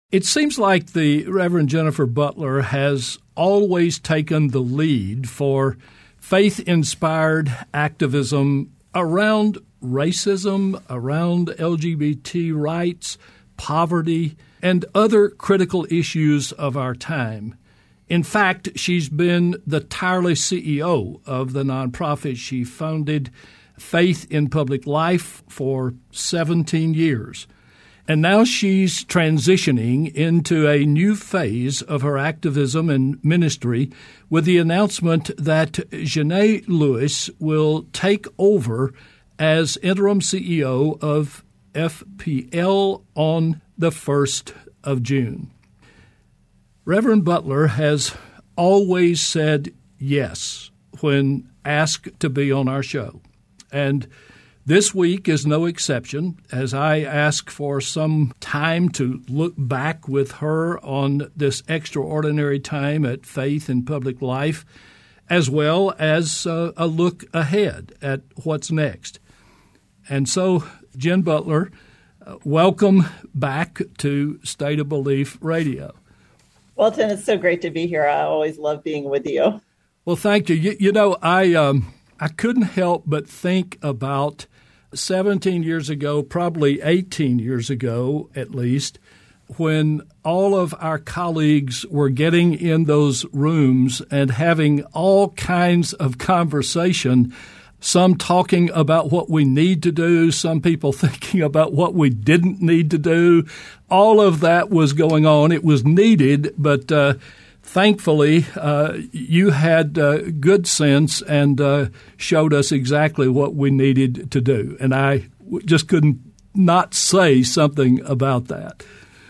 It seems like the Reverend Jennifer Butler has always taken the lead for faith-inspired activism around racism, around LGBT rights, poverty, and other critical issues of our time. In fact, she's been the tireless CEO of the nonprofit she founded, Faith in Public Life, for 17 years. And now she's transitioning into a new phase of her activism and ministry with the announcement that Janae Lewis will take over as interim CEO of FPL on the 1st of June. Reverend Butler has always said yes when asked to be on our show. And this week is no exception, as I ask for some time to look back with her on this extraordinary time at Faith in Public Life, as well as a look ahead at what's next. And so, Jen Butler, welcome back to State of Belief Radio. Well, Tim, it's so great to be here. I always love being with you. Well, thank you. You know, I couldn't help but think about 17 years ago, probably 18 years ago at least, when all of our colleagues were getting in those rooms and having all kinds of conversation, some talking about what we need to do, some people thinking about what we didn't need to do. All of that was going on. It was needed, but thankfully, you had good sense and showed us exactly what we needed to do. And I just couldn't not say something about that.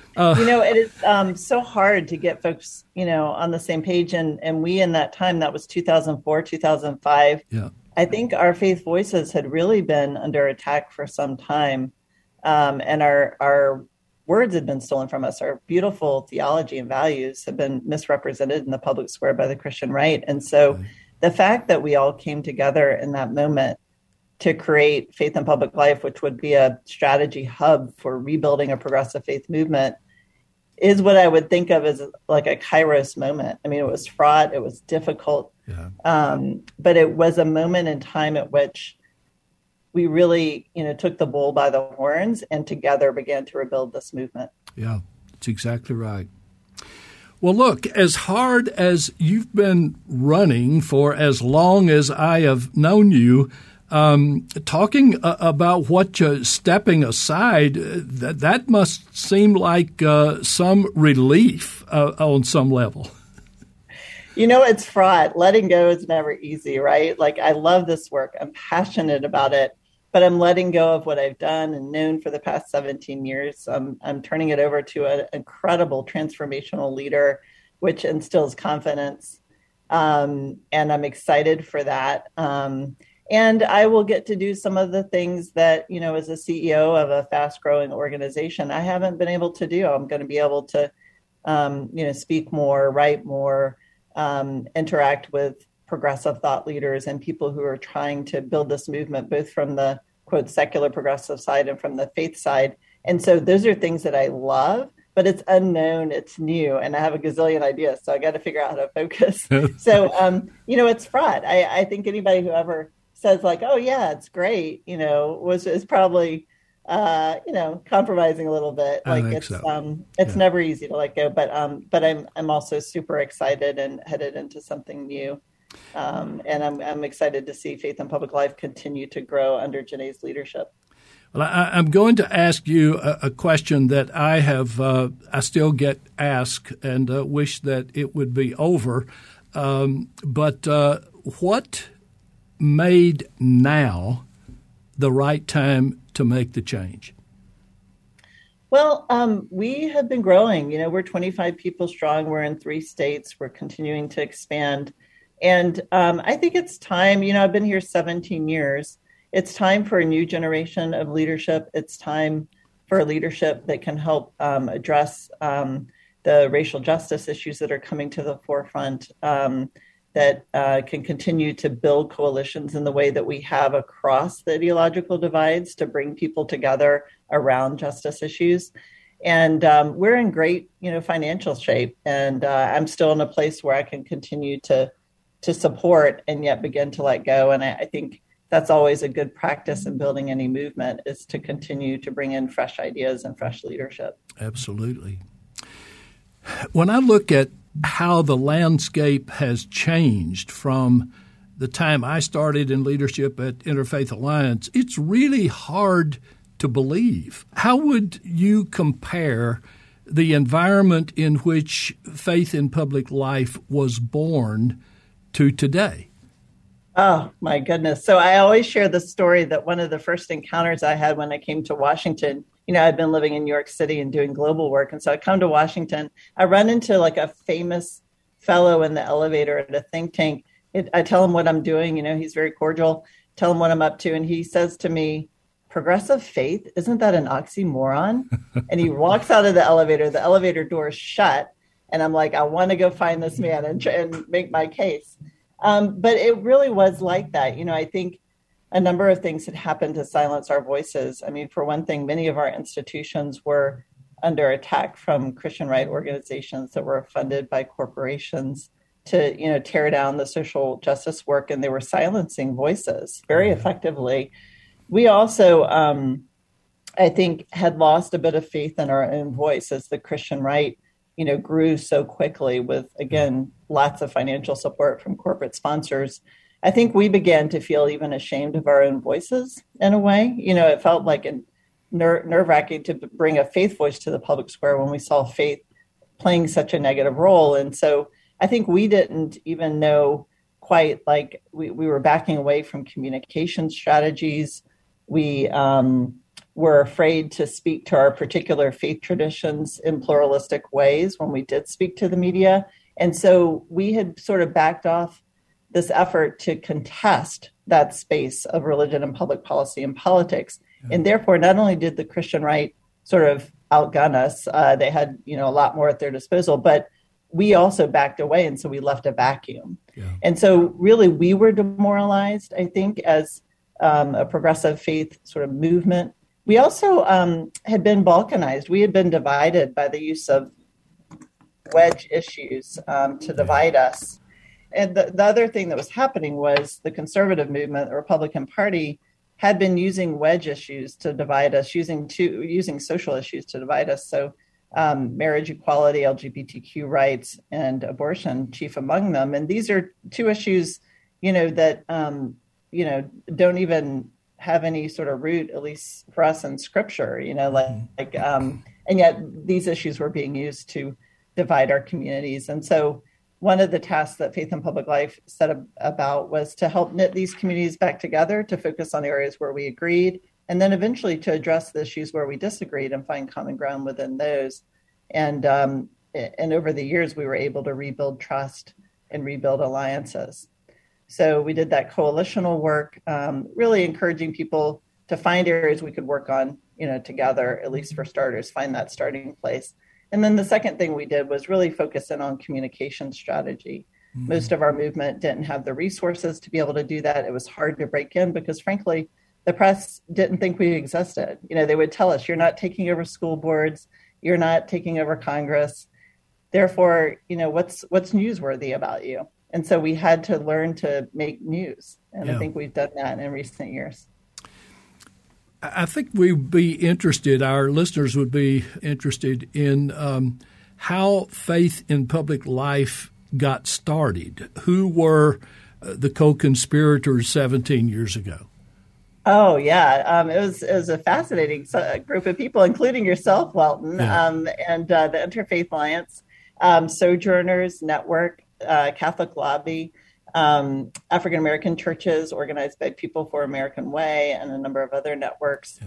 It is so hard to get folks, on the same page. And we, in that time, that was 2004, 2005. Yeah. I think our faith voices had really been under attack for some time. And our words had been stolen from us. Our beautiful theology and values have been misrepresented in the public square by the Christian right. And so the fact that we all came together in that moment to create Faith in Public Life, which would be a strategy hub for rebuilding a progressive faith movement, is what I would think of as like a Kairos moment. I mean, it was fraught, it was difficult, but it was a moment in time at which we really, took the bull by the horns and together began to rebuild this movement. Yeah, that's exactly right. Well, look, as hard as you've been running for as long as I have known you, talking about what you're stepping aside, that must seem like some relief on some level. It's fraught. Letting go is never easy, right? Like, I love this work. I'm passionate about it, but I'm letting go of what I've done and known for the past 17 years. I'm turning it over to an incredible transformational leader, which instills confidence. And I'm excited for that. And I will get to do some of the things that, as a CEO of a fast growing organization, I haven't been able to do. I'm going to be able to, speak more, write more, interact with progressive thought leaders and people who are trying to build this movement, both from the quote secular progressive side and from the faith side. And so those are things that I love, but it's unknown, it's new, and I have a gazillion ideas. So I got to figure out how to focus. So, it's fraught. I think anybody who ever says like, oh yeah, it's great, is probably, compromising a little bit. Like it's never easy to let go, but I'm also super excited and headed into something new. And I'm excited to see Faith in Public Life continue to grow under Janae's leadership. Well, I'm going to ask you a question that I still get asked and wish that it would be over. But what made now the right time to make the change? Well, we have been growing. We're 25 people strong. We're in 3 states. We're continuing to expand. And I think it's time, I've been here 17 years. It's time for a new generation of leadership. It's time for a leadership that can help address the racial justice issues that are coming to the forefront, that can continue to build coalitions in the way that we have across the ideological divides to bring people together around justice issues. And we're in great, financial shape. And I'm still in a place where I can continue to support and yet begin to let go. And I think that's always a good practice in building any movement, is to continue to bring in fresh ideas and fresh leadership. Absolutely. When I look at how the landscape has changed from the time I started in leadership at Interfaith Alliance, it's really hard to believe. How would you compare the environment in which faith in public life was born to today? Oh, my goodness. So I always share the story that one of the first encounters I had when I came to Washington, I'd been living in New York City and doing global work. And so I come to Washington, I run into like a famous fellow in the elevator at a think tank. I tell him what I'm doing. He's very cordial, tell him what I'm up to. And he says to me, "Progressive faith, isn't that an oxymoron?" And he walks out of the elevator door is shut. And I'm like, I want to go find this man and make my case. But it really was like that. I think a number of things had happened to silence our voices. I mean, for one thing, many of our institutions were under attack from Christian right organizations that were funded by corporations to, tear down the social justice work, and they were silencing voices very effectively. We also, I think, had lost a bit of faith in our own voice as the Christian right, grew so quickly with, again, lots of financial support from corporate sponsors. I think we began to feel even ashamed of our own voices in a way. It felt like nerve-wracking to bring a faith voice to the public square when we saw faith playing such a negative role. And so I think we didn't even know quite, like we were backing away from communication strategies. We were afraid to speak to our particular faith traditions in pluralistic ways when we did speak to the media. And so we had sort of backed off this effort to contest that space of religion and public policy and politics. Yeah. And therefore, not only did the Christian right sort of outgun us, they had, a lot more at their disposal, but we also backed away. And so we left a vacuum. Yeah. And so really we were demoralized, I think, as a progressive faith sort of movement. We also had been balkanized. We had been divided by the use of wedge issues to divide us. And the other thing that was happening was the conservative movement, the Republican Party, had been using wedge issues to divide us, using social issues to divide us. So marriage equality, LGBTQ rights, and abortion chief among them. And these are two issues, that, don't even have any sort of root, at least for us in scripture, and yet these issues were being used to divide our communities. And so one of the tasks that Faith in Public Life set about was to help knit these communities back together, to focus on areas where we agreed, and then eventually to address the issues where we disagreed and find common ground within those. And over the years, we were able to rebuild trust and rebuild alliances. So we did that coalitional work, really encouraging people to find areas we could work on, together, at least for starters, find that starting place. And then the second thing we did was really focus in on communication strategy. Mm-hmm. Most of our movement didn't have the resources to be able to do that. It was hard to break in because, frankly, the press didn't think we existed. They would tell us, "You're not taking over school boards. You're not taking over Congress. Therefore, what's newsworthy about you?" And so we had to learn to make news. And I think we've done that in recent years. I think we'd be interested, our listeners would be interested in how Faith in Public Life got started. Who were the co-conspirators 17 years ago? Oh, yeah. It was a fascinating group of people, including yourself, Welton, and the Interfaith Alliance, Sojourners Network, Catholic Lobby, African American churches organized by People for American Way, and a number of other networks,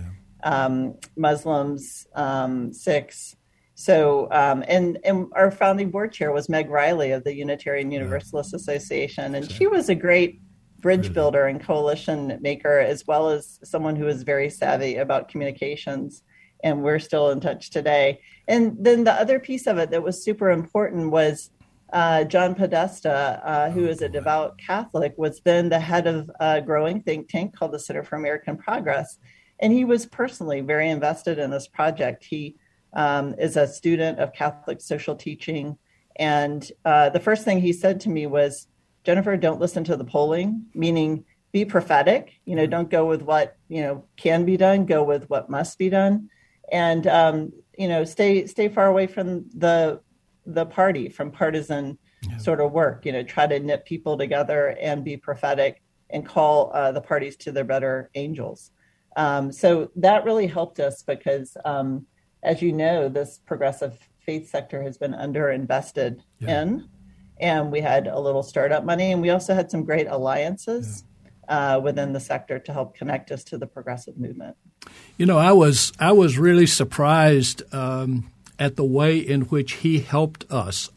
Muslims, Sikhs. So, and our founding board chair was Meg Riley of the Unitarian Universalist Association, and she was a great bridge builder and coalition maker, as well as someone who was very savvy about communications. And we're still in touch today. And then the other piece of it that was super important was John Podesta, who is a devout Catholic, was then the head of a growing think tank called the Center for American Progress. And he was personally very invested in this project. He is a student of Catholic social teaching. And the first thing he said to me was, Jennifer, don't listen to the polling, meaning be prophetic. Don't go with what, can be done, go with what must be done. And, stay far away from the party, from partisan sort of work, try to knit people together and be prophetic and call the parties to their better angels. So that really helped us because, as you know, this progressive faith sector has been underinvested in, and we had a little startup money, and we also had some great alliances within the sector to help connect us to the progressive movement. I was really surprised at the way in which he helped us.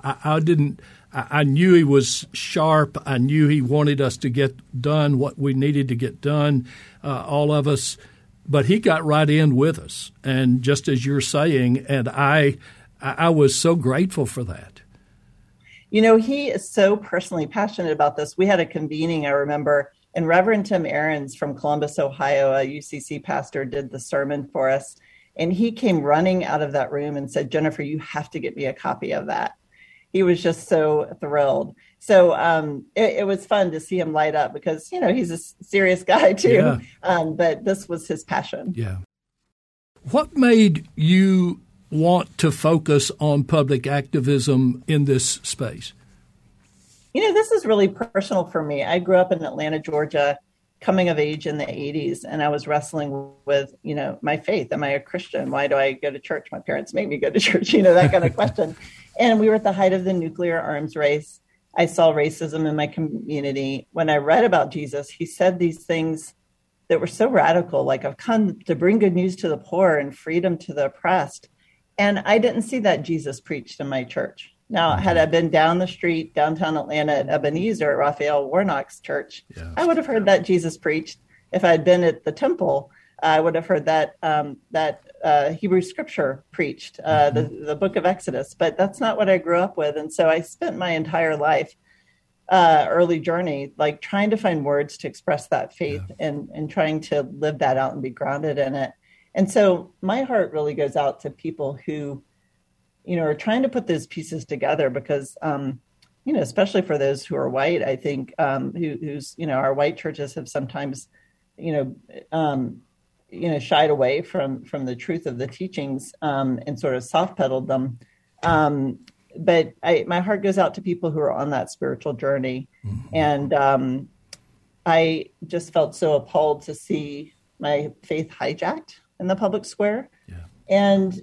I knew he was sharp. I knew he wanted us to get done what we needed to get done, all of us. But he got right in with us, and just as you're saying, and I was so grateful for that. He is so personally passionate about this. We had a convening, I remember, and Reverend Tim Ahrens from Columbus, Ohio, a UCC pastor, did the sermon for us. And he came running out of that room and said, Jennifer, you have to get me a copy of that. He was just so thrilled. So it was fun to see him light up because, he's a serious guy too. Yeah. But this was his passion. Yeah. What made you want to focus on public activism in this space? This is really personal for me. I grew up in Atlanta, Georgia, coming of age in the 80s, and I was wrestling with, my faith. Am I a Christian? Why do I go to church? My parents make me go to church, that kind of question. And we were at the height of the nuclear arms race. I saw racism in my community. When I read about Jesus, he said these things that were so radical, like, I've come to bring good news to the poor and freedom to the oppressed. And I didn't see that Jesus preached in my church. Now, had I been down the street, downtown Atlanta at Ebenezer, at Raphael Warnock's church, I would have heard that Jesus preached. If I had been at the temple, I would have heard that Hebrew scripture preached, the book of Exodus. But that's not what I grew up with. And so I spent my entire life, early journey, like trying to find words to express that faith and trying to live that out and be grounded in it. And so my heart really goes out to people who, are trying to put those pieces together because, especially for those who are white, I think, who's our white churches have sometimes, shied away from the truth of the teachings and sort of soft pedaled them. But my heart goes out to people who are on that spiritual journey. Mm-hmm. And I just felt so appalled to see my faith hijacked in the public square. Yeah. And,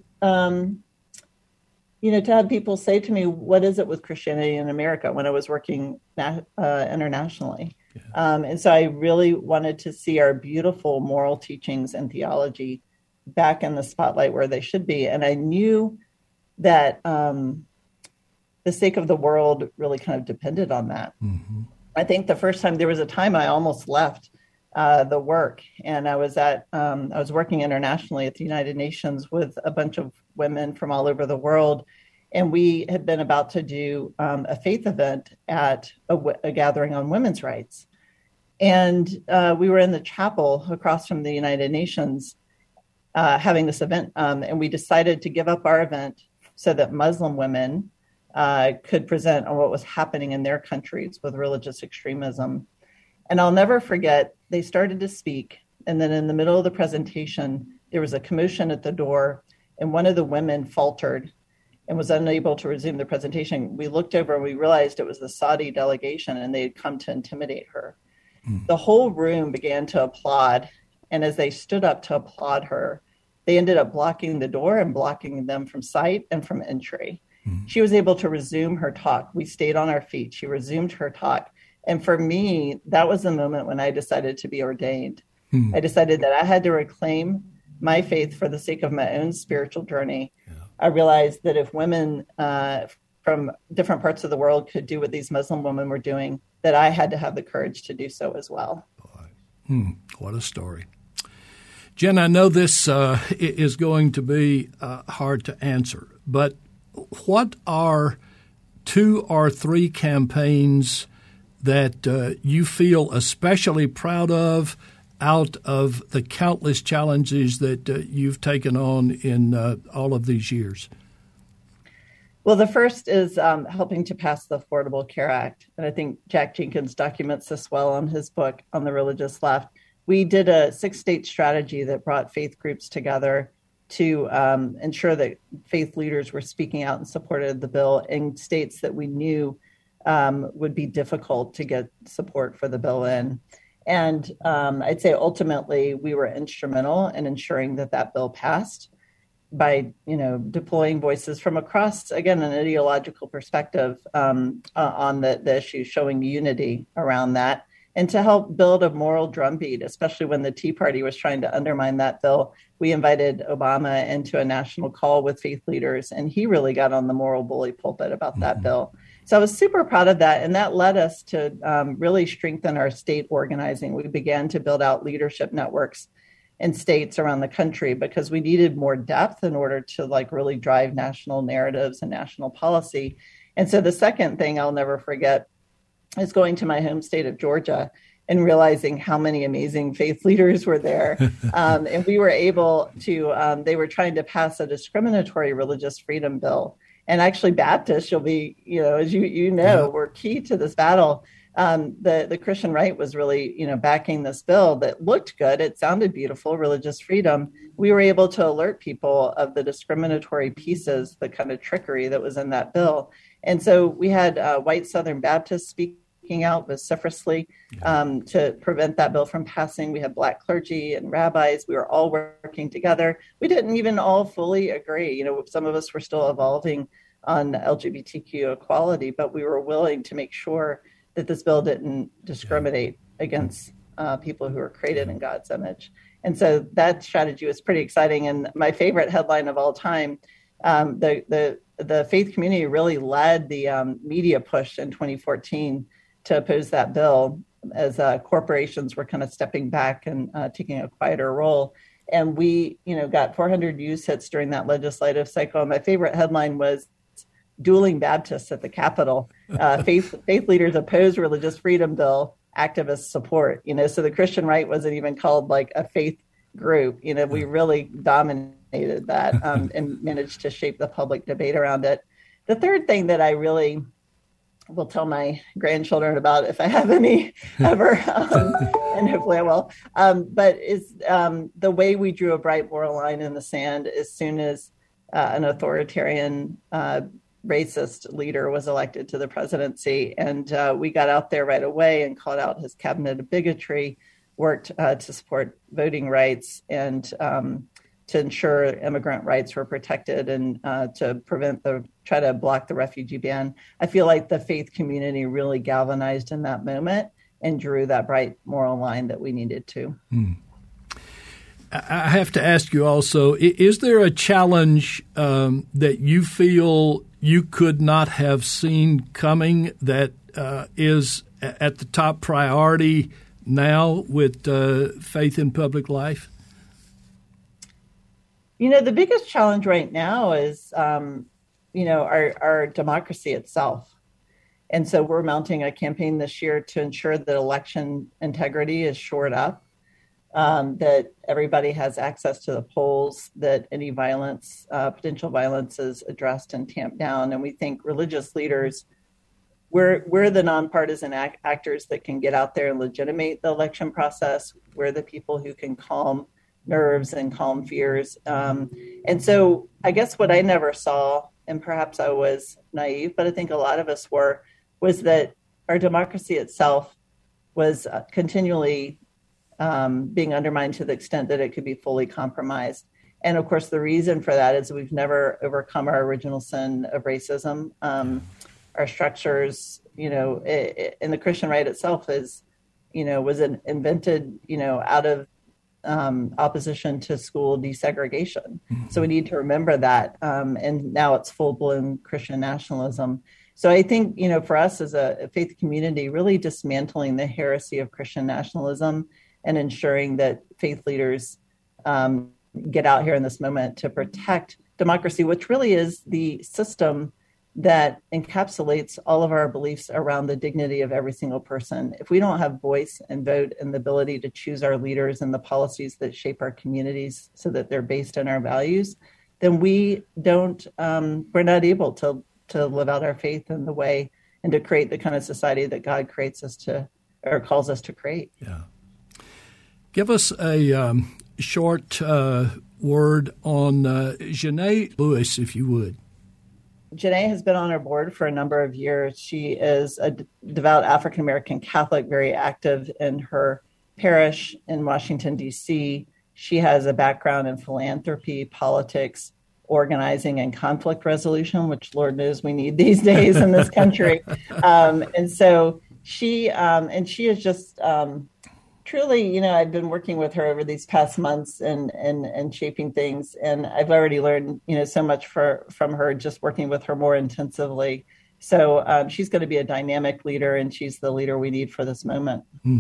to have people say to me, what is it with Christianity in America when I was working internationally? Yeah. And so I really wanted to see our beautiful moral teachings and theology back in the spotlight where they should be. And I knew that the sake of the world really kind of depended on that. Mm-hmm. I think the first time, there was a time I almost left the work, and I was working internationally at the United Nations with a bunch of women from all over the world. And we had been about to do a faith event at a gathering on women's rights. And we were in the chapel across from the United Nations having this event. And we decided to give up our event so that Muslim women could present on what was happening in their countries with religious extremism. And I'll never forget, they started to speak. And then in the middle of the presentation, there was a commotion at the door, and one of the women faltered and was unable to resume the presentation. We looked over and we realized it was the Saudi delegation, and they had come to intimidate her. Mm. The whole room began to applaud. And as they stood up to applaud her, they ended up blocking the door and blocking them from sight and from entry. Mm. She was able to resume her talk. We stayed on our feet. She resumed her talk. And for me, that was the moment when I decided to be ordained. Hmm. I decided that I had to reclaim my faith for the sake of my own spiritual journey. Yeah. I realized that if women from different parts of the world could do what these Muslim women were doing, that I had to have the courage to do so as well. What a story. Jen, I know this is going to be hard to answer, but what are 2 or 3 campaigns that you feel especially proud of out of the countless challenges that you've taken on in all of these years? Well, the first is helping to pass the Affordable Care Act. And I think Jack Jenkins documents this well in his book on the religious left. We did a 6-state strategy that brought faith groups together to ensure that faith leaders were speaking out in support of the bill in states that we knew would be difficult to get support for the bill in. And I'd say ultimately we were instrumental in ensuring that that bill passed by, deploying voices from across, again, an ideological perspective on the issue, showing unity around that, and to help build a moral drumbeat, especially when the Tea Party was trying to undermine that bill. We invited Obama into a national call with faith leaders, and he really got on the moral bully pulpit about that bill. So I was super proud of that, and that led us to really strengthen our state organizing. We began to build out leadership networks in states around the country because we needed more depth in order to really drive national narratives and national policy. And so the second thing I'll never forget is going to my home state of Georgia and realizing how many amazing faith leaders were there. And we were able to, they were trying to pass a discriminatory religious freedom bill. And actually Baptists, you'll be, as you know, were key to this battle. The Christian right was really, backing this bill that looked good. It sounded beautiful, religious freedom. We were able to alert people of the discriminatory pieces, the kind of trickery that was in that bill. And so we had white Southern Baptists speaking out vociferously to prevent that bill from passing. We had Black clergy and rabbis. We were all working together. We didn't even all fully agree. Some of us were still evolving on LGBTQ equality, but we were willing to make sure that this bill didn't discriminate against people who are created in God's image. And so that strategy was pretty exciting. And my favorite headline of all time, the faith community really led the media push in 2014 to oppose that bill as corporations were kind of stepping back and taking a quieter role. And we, got 400 news hits during that legislative cycle. And my favorite headline was dueling Baptists at the Capitol. Faith leaders oppose religious freedom bill, activists support. So the Christian right wasn't even called a faith group. We really dominated that and managed to shape the public debate around it. The third thing that I really will tell my grandchildren about, if I have any ever, and hopefully I will, but is the way we drew a bright moral line in the sand as soon as an authoritarian racist leader was elected to the presidency. And we got out there right away and called out his cabinet of bigotry, worked to support voting rights and to ensure immigrant rights were protected and to try to block the refugee ban. I feel like the faith community really galvanized in that moment and drew that bright moral line that we needed to. I have to ask you also, is there a challenge that you feel you could not have seen coming that is at the top priority now with faith in public life? The biggest challenge right now is, our democracy itself. And so we're mounting a campaign this year to ensure that election integrity is shored up, that everybody has access to the polls, that any violence, potential violence is addressed and tamped down. And we think religious leaders, we're the nonpartisan actors that can get out there and legitimate the election process. We're the people who can calm nerves and calm fears. And so I guess what I never saw, and perhaps I was naive, but I think a lot of us were, was that our democracy itself was continually being undermined to the extent that it could be fully compromised. And of course, the reason for that is we've never overcome our original sin of racism. Our structures, and the Christian right itself is, was invented, out of opposition to school desegregation. Mm-hmm. So we need to remember that. And now it's full-blown Christian nationalism. So I think, for us as a faith community, really dismantling the heresy of Christian nationalism and ensuring that faith leaders get out here in this moment to protect democracy, which really is the system that encapsulates all of our beliefs around the dignity of every single person. If we don't have voice and vote and the ability to choose our leaders and the policies that shape our communities so that they're based on our values, then we're not able to live out our faith in the way and to create the kind of society that God creates us to, or calls us to create. Yeah. Give us a short word on Jeanne Lewis, if you would. Jeanne has been on our board for a number of years. She is a devout African-American Catholic, very active in her parish in Washington, D.C. She has a background in philanthropy, politics, organizing, and conflict resolution, which Lord knows we need these days in this country. And so she is just truly, I've been working with her over these past months and shaping things. And I've already learned, so much from her, just working with her more intensively. So she's going to be a dynamic leader, and she's the leader we need for this moment.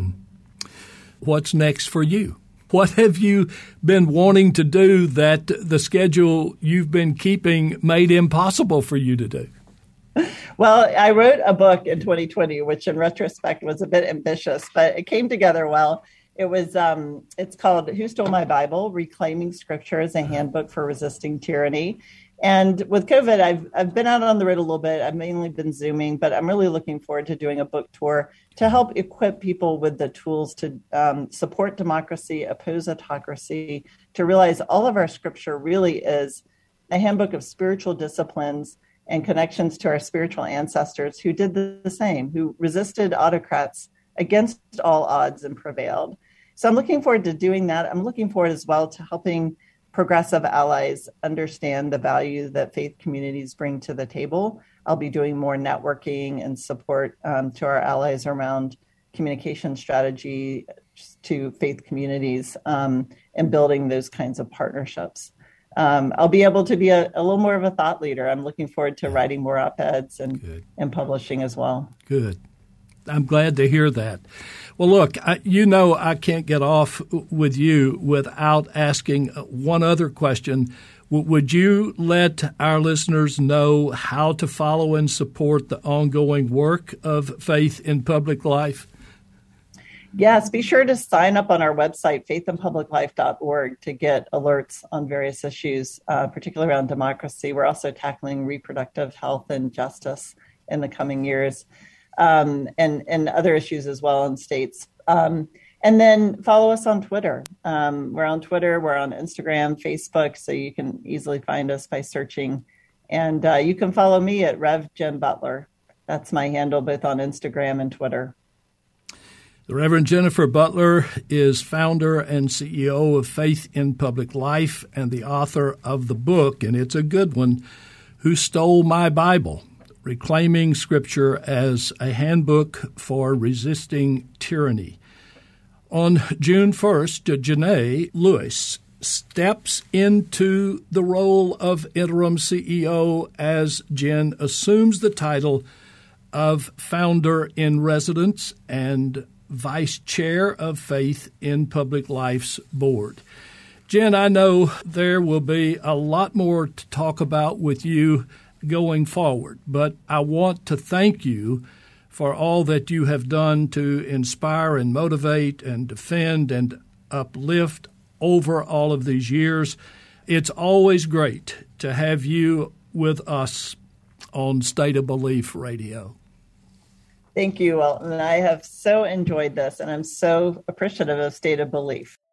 What's next for you? What have you been wanting to do that the schedule you've been keeping made impossible for you to do? Well, I wrote a book in 2020, which in retrospect was a bit ambitious, but it came together well. It was, it's called Who Stole My Bible? Reclaiming Scripture as a Handbook for Resisting Tyranny. And with COVID, I've been out on the road a little bit. I've mainly been Zooming, but I'm really looking forward to doing a book tour to help equip people with the tools to support democracy, oppose autocracy, to realize all of our Scripture really is a handbook of spiritual disciplines and connections to our spiritual ancestors who did the same, who resisted autocrats against all odds and prevailed. So I'm looking forward to doing that. I'm looking forward as well to helping progressive allies understand the value that faith communities bring to the table. I'll be doing more networking and support to our allies around communication strategy to faith communities and building those kinds of partnerships. I'll be able to be a little more of a thought leader. I'm looking forward to writing more op-eds and publishing as well. Good. I'm glad to hear that. Well, look, I can't get off with you without asking one other question. Would you let our listeners know how to follow and support the ongoing work of Faith in Public Life? Yes, be sure to sign up on our website, faithinpubliclife.org, to get alerts on various issues, particularly around democracy. We're also tackling reproductive health and justice in the coming years, and other issues as well in states. And then follow us on Twitter. We're on Twitter, we're on Instagram, Facebook, so you can easily find us by searching. And you can follow me at Rev Jen Butler. That's my handle both on Instagram and Twitter. The Reverend Jennifer Butler is founder and CEO of Faith in Public Life and the author of the book, and it's a good one, Who Stole My Bible? Reclaiming Scripture as a Handbook for Resisting Tyranny. On June 1st, Jeanne Lewis steps into the role of interim CEO as Jen assumes the title of founder in residence and vice chair of Faith in Public Life's board. Jen, I know there will be a lot more to talk about with you going forward, but I want to thank you for all that you have done to inspire and motivate and defend and uplift over all of these years. It's always great to have you with us on State of Belief Radio. Thank you, Welton. I have so enjoyed this, and I'm so appreciative of State of Belief.